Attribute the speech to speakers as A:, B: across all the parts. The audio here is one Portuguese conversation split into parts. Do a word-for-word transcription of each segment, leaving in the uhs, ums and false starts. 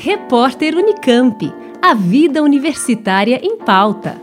A: Repórter Unicamp. A vida universitária em pauta.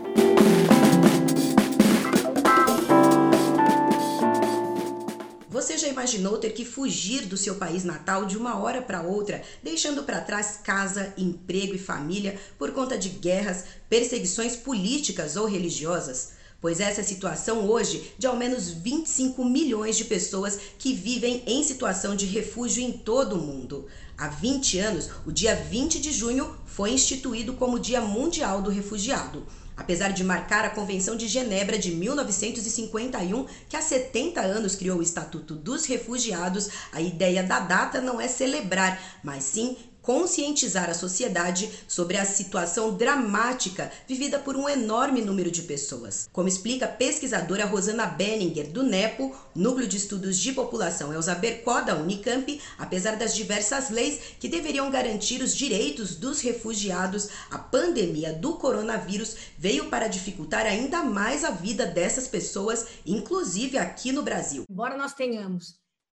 B: Você já imaginou ter que fugir do seu país natal de uma hora para outra, deixando para trás casa, emprego e família por conta de guerras, perseguições políticas ou religiosas? Pois essa é a situação hoje de ao menos vinte e cinco milhões de pessoas que vivem em situação de refúgio em todo o mundo. Há vinte anos, o dia vinte de junho foi instituído como Dia Mundial do Refugiado. Apesar de marcar a Convenção de Genebra de mil novecentos e cinquenta e um, que há setenta anos criou o Estatuto dos Refugiados, a ideia da data não é celebrar, mas sim conscientizar a sociedade sobre a situação dramática vivida por um enorme número de pessoas. Como explica a pesquisadora Rosana Benninger, do NEPO, Núcleo de Estudos de População Elza Bercó, da Unicamp, apesar das diversas leis que deveriam garantir os direitos dos refugiados, a pandemia do coronavírus veio para dificultar ainda mais a vida dessas pessoas, inclusive aqui no Brasil.
C: Embora nós tenhamos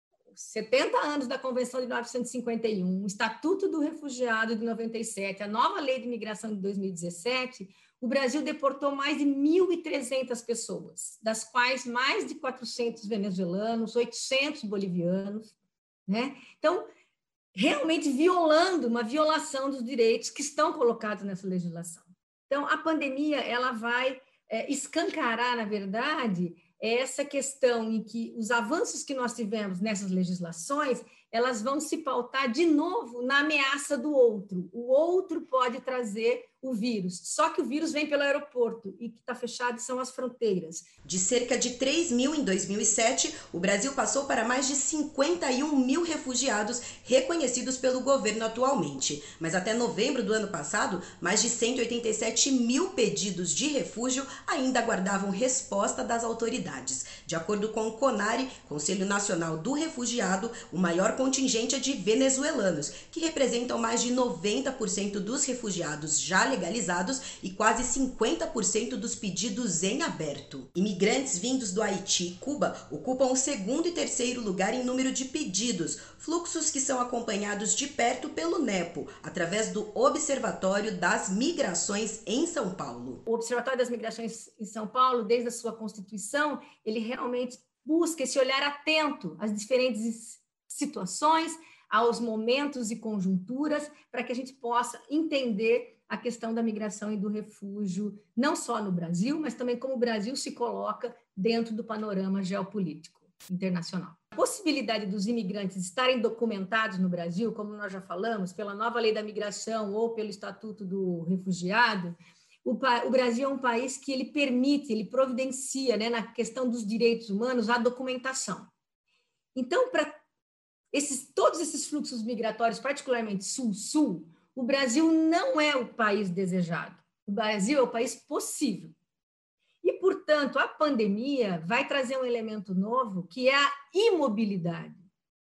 C: setenta anos da Convenção de mil novecentos e cinquenta e um, o Estatuto do Refugiado de noventa e sete, a nova Lei de Imigração de dois mil e dezessete, o Brasil deportou mais de mil e trezentas pessoas, das quais mais de quatrocentos venezuelanos, oitocentos bolivianos, né? Então, realmente violando, uma violação dos direitos que estão colocados nessa legislação. Então, a pandemia, ela vai é, escancarar, na verdade, essa questão em que os avanços que nós tivemos nessas legislações, elas vão se pautar de novo na ameaça do outro. O outro pode trazer o vírus, só que o vírus vem pelo aeroporto e que está fechado são as fronteiras.
B: De cerca de três mil em dois mil e sete, o Brasil passou para mais de cinquenta e um mil refugiados reconhecidos pelo governo atualmente. Mas até novembro do ano passado, mais de cento e oitenta e sete mil pedidos de refúgio ainda aguardavam resposta das autoridades. De acordo com o CONARE, Conselho Nacional do Refugiado, o maior contingente é de venezuelanos, que representam mais de noventa por cento dos refugiados já legalizados e quase cinquenta por cento dos pedidos em aberto. Imigrantes vindos do Haiti e Cuba ocupam o segundo e terceiro lugar em número de pedidos, fluxos que são acompanhados de perto pelo NEPO, através do Observatório das Migrações em São Paulo.
C: O Observatório das Migrações em São Paulo, desde a sua constituição, ele realmente busca esse olhar atento às diferentes situações, aos momentos e conjunturas, para que a gente possa entender a questão da migração e do refúgio, não só no Brasil, mas também como o Brasil se coloca dentro do panorama geopolítico internacional. A possibilidade dos imigrantes estarem documentados no Brasil, como nós já falamos, pela nova lei da migração ou pelo Estatuto do Refugiado, o, o Brasil é um país que ele permite, ele providencia, né, na questão dos direitos humanos, a documentação. Então, para esses, todos esses fluxos migratórios, particularmente sul-sul, o Brasil não é o país desejado. O Brasil é o país possível. E, portanto, a pandemia vai trazer um elemento novo, que é a imobilidade.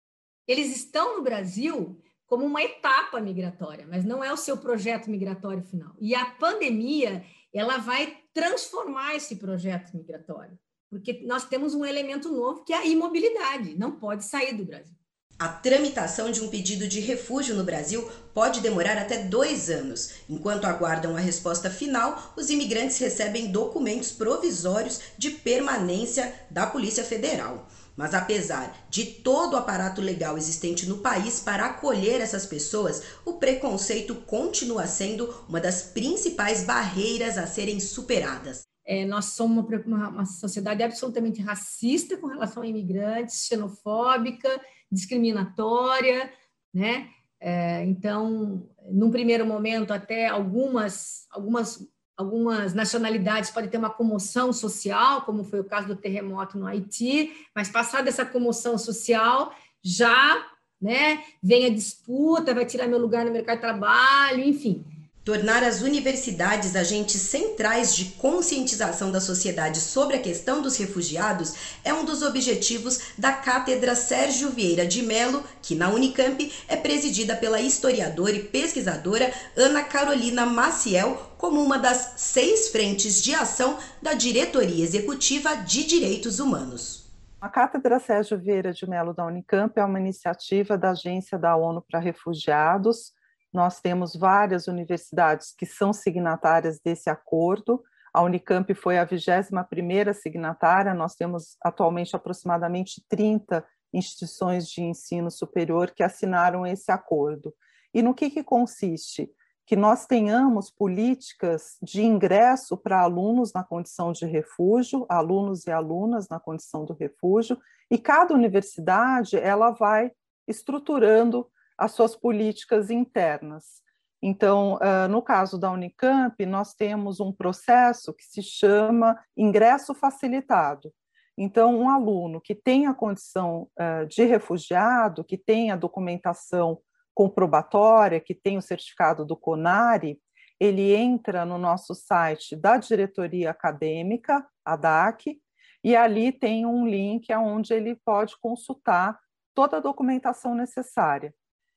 C: Eles estão no Brasil como uma etapa migratória, mas não é o seu projeto migratório final. E a pandemia, ela vai transformar esse projeto migratório, porque nós temos um elemento novo, que é a imobilidade. Não pode sair do Brasil.
B: A tramitação de um pedido de refúgio no Brasil pode demorar até dois anos. Enquanto aguardam a resposta final, os imigrantes recebem documentos provisórios de permanência da Polícia Federal. Mas apesar de todo o aparato legal existente no país para acolher essas pessoas, o preconceito continua sendo uma das principais barreiras a serem superadas.
C: É, nós somos uma, uma, uma sociedade absolutamente racista com relação a imigrantes, xenofóbica, discriminatória, né? É, então, num primeiro momento, até algumas, algumas, algumas nacionalidades podem ter uma comoção social, como foi o caso do terremoto no Haiti, mas passada essa comoção social, já, né, vem a disputa, vai tirar meu lugar no mercado de trabalho, enfim.
B: Tornar as universidades agentes centrais de conscientização da sociedade sobre a questão dos refugiados é um dos objetivos da Cátedra Sérgio Vieira de Mello, que na Unicamp é presidida pela historiadora e pesquisadora Ana Carolina Maciel, como uma das seis frentes de ação da Diretoria Executiva de Direitos Humanos.
D: A Cátedra Sérgio Vieira de Mello da Unicamp é uma iniciativa da Agência da ONU para Refugiados, Nós temos várias universidades que são signatárias desse acordo. A Unicamp foi a vigésima primeira signatária, nós temos atualmente aproximadamente trinta instituições de ensino superior que assinaram esse acordo. E no que, que consiste? Que nós tenhamos políticas de ingresso para alunos na condição de refúgio, alunos e alunas na condição do refúgio, e cada universidade ela vai estruturando as suas políticas internas. Então, no caso da Unicamp, nós temos um processo que se chama ingresso facilitado. Então, um aluno que tem a condição de refugiado, que tem a documentação comprobatória, que tem o certificado do CONARE, ele entra no nosso site da diretoria acadêmica, a D A C, e ali tem um link onde ele pode consultar toda a documentação necessária.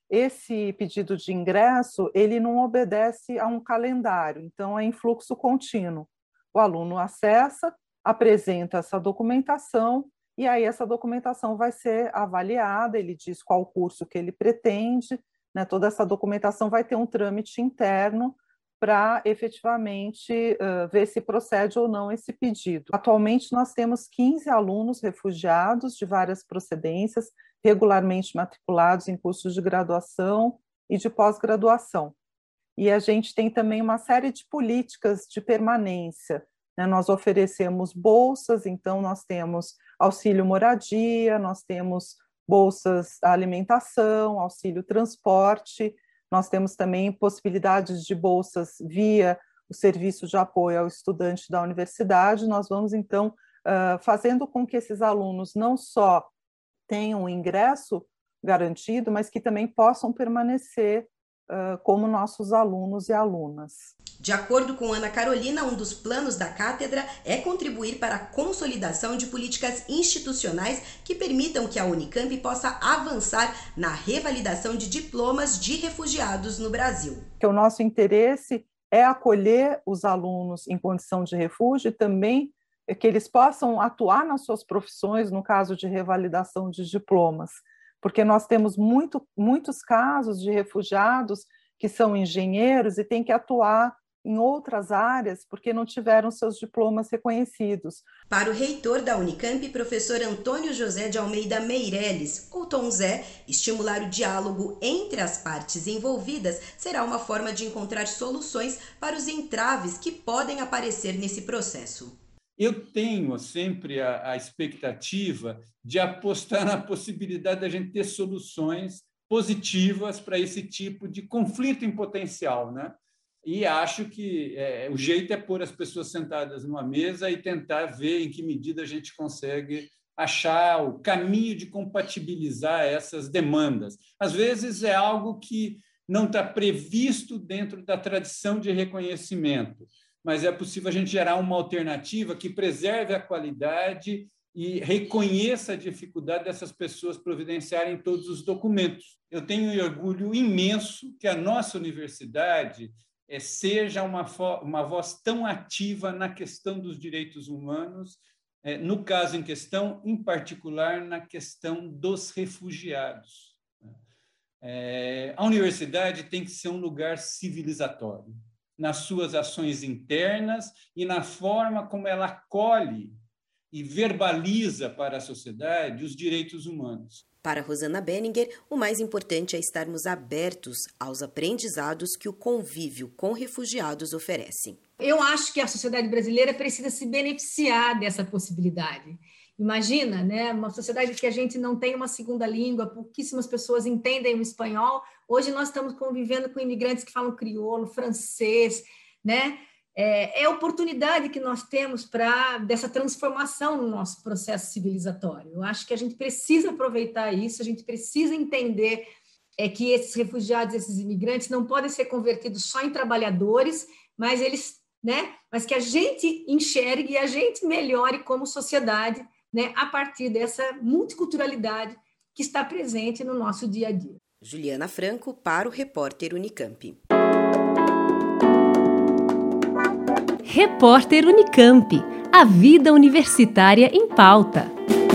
D: Esse pedido de ingresso, ele não obedece a um calendário, então é em fluxo contínuo. O aluno acessa, apresenta essa documentação, e aí essa documentação vai ser avaliada, ele diz qual curso que ele pretende, né, toda essa documentação vai ter um trâmite interno para efetivamente uh, ver se procede ou não esse pedido. Atualmente nós temos quinze alunos refugiados de várias procedências, regularmente matriculados em cursos de graduação e de pós-graduação. E a gente tem também uma série de políticas de permanência, né? Nós oferecemos bolsas, então nós temos auxílio moradia, nós temos bolsas alimentação, auxílio transporte, nós temos também possibilidades de bolsas via o serviço de apoio ao estudante da universidade. Nós vamos, então, uh, fazendo com que esses alunos não só tenham o ingresso garantido, mas que também possam permanecer uh, como nossos alunos e alunas.
B: De acordo com Ana Carolina, um dos planos da cátedra é contribuir para a consolidação de políticas institucionais que permitam que a Unicamp possa avançar na revalidação de diplomas de refugiados no Brasil.
D: O nosso interesse é acolher os alunos em condição de refúgio e também que eles possam atuar nas suas profissões no caso de revalidação de diplomas, porque nós temos muito, muitos casos de refugiados que são engenheiros e têm que atuar em outras áreas porque não tiveram seus diplomas reconhecidos.
B: Para o reitor da Unicamp, professor Antônio José de Almeida Meireles, ou Tom Zé, estimular o diálogo entre as partes envolvidas será uma forma de encontrar soluções para os entraves que podem aparecer nesse processo.
E: Eu tenho sempre a, a expectativa de apostar na possibilidade da gente ter soluções positivas para esse tipo de conflito em potencial, né? E acho que é, o jeito é pôr as pessoas sentadas numa mesa e tentar ver em que medida a gente consegue achar o caminho de compatibilizar essas demandas. Às vezes é algo que não está previsto dentro da tradição de reconhecimento, mas é possível a gente gerar uma alternativa que preserve a qualidade e reconheça a dificuldade dessas pessoas providenciarem todos os documentos. Eu tenho um orgulho imenso que a nossa universidade seja uma, uma voz tão ativa na questão dos direitos humanos, no caso em questão, em particular, na questão dos refugiados. A universidade tem que ser um lugar civilizatório, nas suas ações internas e na forma como ela acolhe e verbaliza para a sociedade os direitos humanos.
B: Para Rosana Benninger, o mais importante é estarmos abertos aos aprendizados que o convívio com refugiados oferece.
C: Eu acho que a sociedade brasileira precisa se beneficiar dessa possibilidade. Imagina, né, uma sociedade que a gente não tem uma segunda língua, pouquíssimas pessoas entendem o espanhol. Hoje nós estamos convivendo com imigrantes que falam crioulo, francês, né? É, é a oportunidade que nós temos para dessa transformação no nosso processo civilizatório. Eu acho que a gente precisa aproveitar isso, a gente precisa entender é, que esses refugiados, esses imigrantes não podem ser convertidos só em trabalhadores, mas eles, né, mas que a gente enxergue e a gente melhore como sociedade, né, a partir dessa multiculturalidade que está presente no nosso dia a dia.
B: Juliana Franco para o Repórter Unicamp.
A: Repórter Unicamp. A vida universitária em pauta.